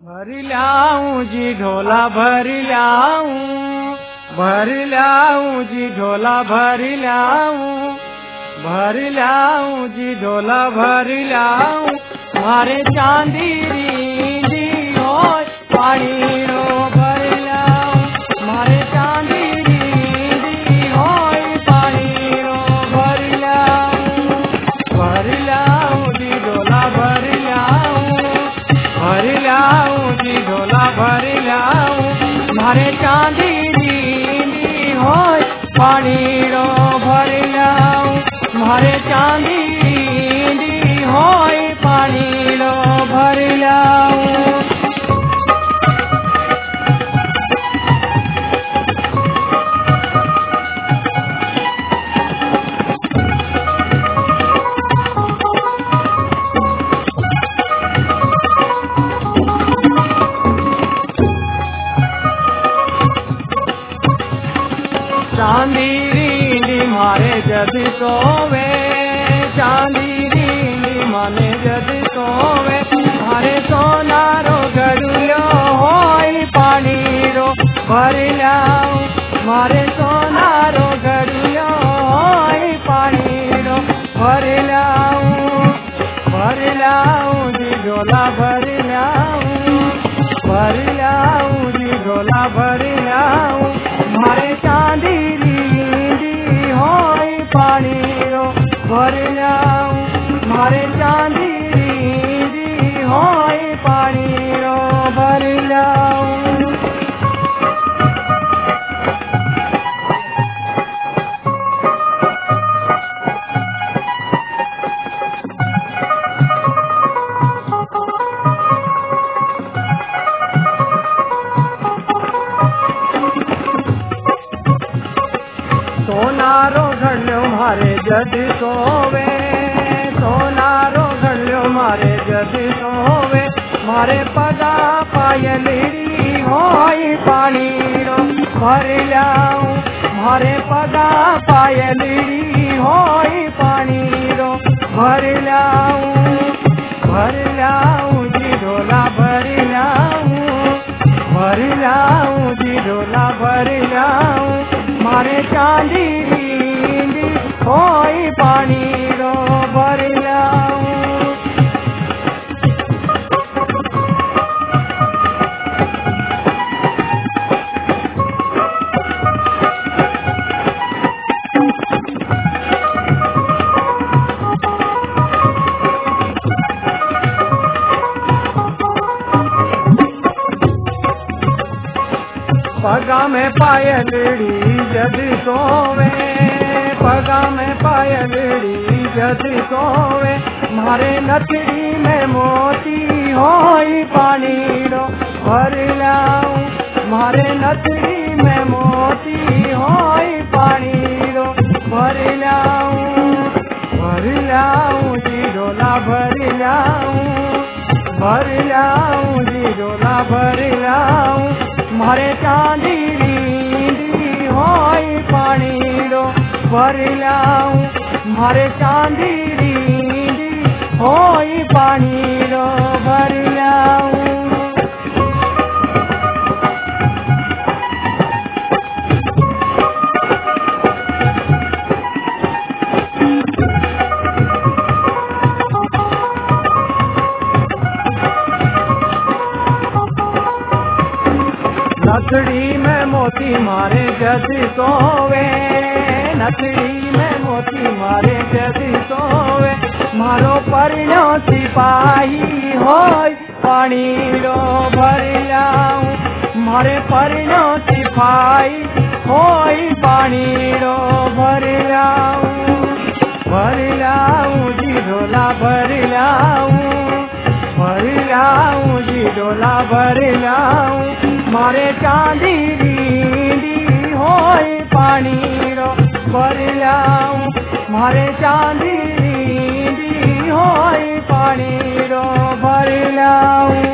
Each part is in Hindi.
भर लाऊं जी ढोला भर लाऊं जी ढोला भर लाऊं जी ढोला भर लाऊं मारे चांदी रींदी होय पानी रो भर लाऊं मारे चांदी रींदी होय पानी रो भर लाऊं जी ढोला भर लाऊं जी ढोला भर लाऊं मारे चांदी रींदी होय पानी रो भर लाऊं मारे चांदी रींदी होय पानी रो भर लाऊं। चांदी रींदी मारे जदि सोवे चांदी रींदी माने जदि सोवे मारे सोनारो गड़ुलो होय पानी रो भर लाऊं मारे सोनारो गड़ुलो होय पानी रो भर लाऊं जी ढोला भर लाऊं जी ढोला भर लाऊं मारे चांदी रींदी होय पानी रो भर लाऊं मारे चांदी रींदी होय पानी रो भर लाऊं। सोनारो घड़ो मारे जदि सोवे सोनारो घड़ो मारे जदि सोवे मारे पगा पायलरी होय पानी रो भर लाऊं मारे पगा पायलरी होय पानी रो भर लाऊं जी ढोला भर लाऊं जी ढोला भर लाऊं मारे चांदी रींदी होय पानी रो भर लाऊं। पगा में पायलड़ी जदि सोवे पगा में पायलड़ी जदि सोवे मारे नथड़ी में मोती होय पानी रो भर लाऊं मारे नथड़ी में मोती होय पानी रो भर लाऊं जी ढोला भर लाऊं जी ढोला भर लाऊं मारे चांदी रींदी होय पानी रो भर लाऊं मारे चांदी रींदी होय पानी रो भर लाऊं। नथड़ी में मोती मारे जदि सोवे नथड़ी में मोती मारे जदि सोवे मारो परिणो सिपाही होय पानी रो भर लाऊं मारे परिणो सिपाही होय पानी रो भर लाऊं जी ढोला भर लाऊं जी ढोला भर लाऊं मारे चांदी रींदी होय पानी रो भर लाऊं मारे चांदी रींदी होय पानी रो भर लाऊं।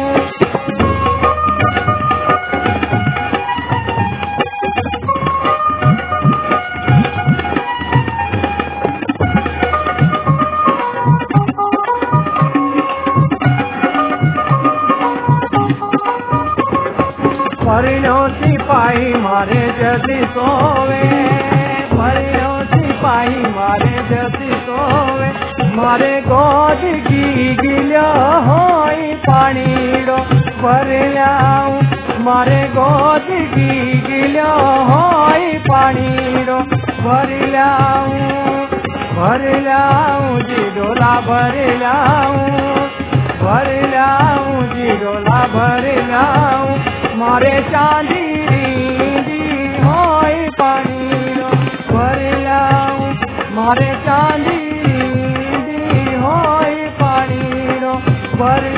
भरियो सिपाही मारे जति सोवे, भरियो सिपाही मारे जति सोवे, मारे गोद की गिलो होई पानीड़ो भरलाऊं, मारे गोद की गिलो होई पानीड़ो भरलाऊं, भरलाऊं जी डोला भरलाऊं, भरलाऊं जी डोला भरलाऊं, मारे चांदी रींदी होई पानीड़ो भरलाऊं, मारे चांदी रींदी होई पानीड़ो भर